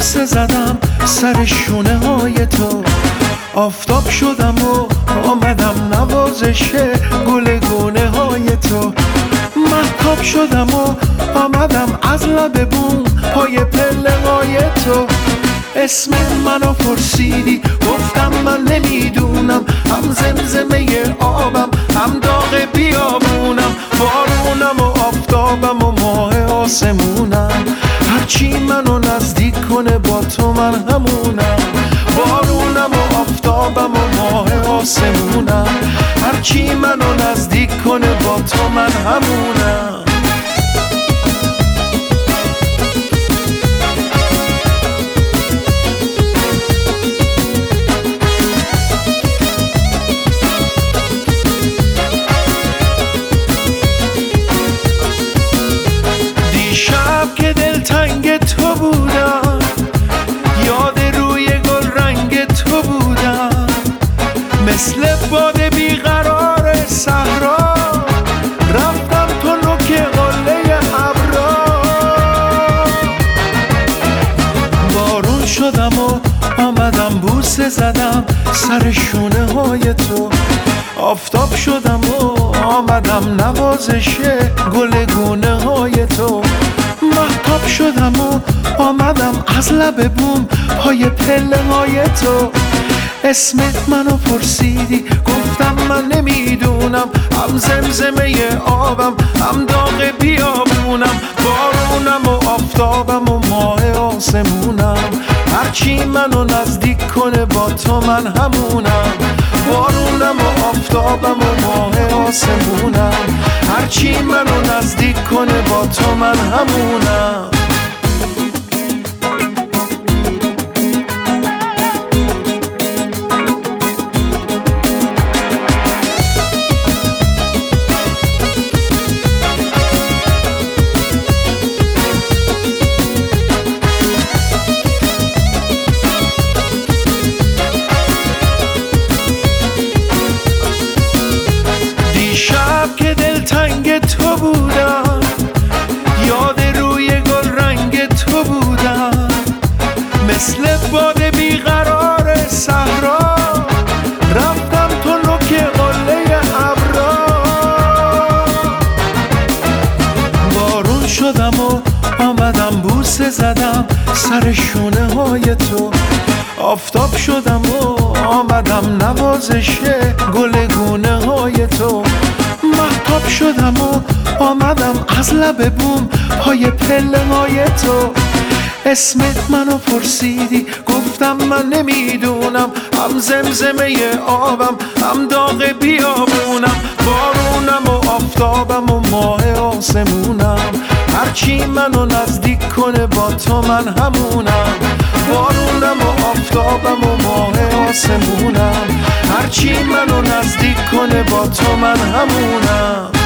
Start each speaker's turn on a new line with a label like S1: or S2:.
S1: بوسه زدم سر شونه های تو، آفتاب شدم و آمدم نوازش گل گونه های تو، مهتاب شدم و آمدم از لب بوم پای پله های تو. اسم منو پرسیدی گفتم من نمیدونم، هم زمزمه آبم هم داغ بیابونم، بارونم و آفتابم و ماه آسمونم، هرچی منو نزدیک کنه با تو من همونم، بارونم و آفتابم و ماه آسمونم، هرچی منو نزدیک کنه با تو من همونم. دیشب که دلتنگ تو بودم، یاد روی گل رنگ تو بودم، مثل باد بیقرار صحرا رفتم تو نوک قله ابرا، بارون شدم و آمدم بوسه زدم سر شونه های تو، آفتاب شدم و آمدم نوازش گل گونه های تو، مهتاب شدم و آمدم از لب بوم پای پله های تو. اسمت منو پرسیدی گفتم من نمیدونم، هم زمزمه آبم هم داغ بیابونم، بارونم و آفتابم و ماه آسمونم، هرچی منو نزدیک کنه با تو من همونم، بارونم و آفتابم و ماه آسمونم، هرچی منو نزدیک کنه با تو من همونم. دیشب که دلتنگ تو بودم، یاد روی گل رنگ تو بودم، مثل باد بیقرار صحرا رفتم تو نوک قله ابرا، بارون شدم و آمدم بوسه زدم سر شونه های تو، آفتاب شدم و آمدم نوازش گل گونه های تو، مهتاب شدم و آمدم از لب بوم پای پله های تو. اسمت منو پرسیدی گفتم من نمیدونم، هم زمزمه آبم هم داغ بیابونم، بارونم و آفتابم و ماه آسمونم، هرچی منو نزدیک کنه با تو من همونم، بارونم و آفتابم و ماه آسمونم، هرچی منو نزدیک کنه با تو من همونم.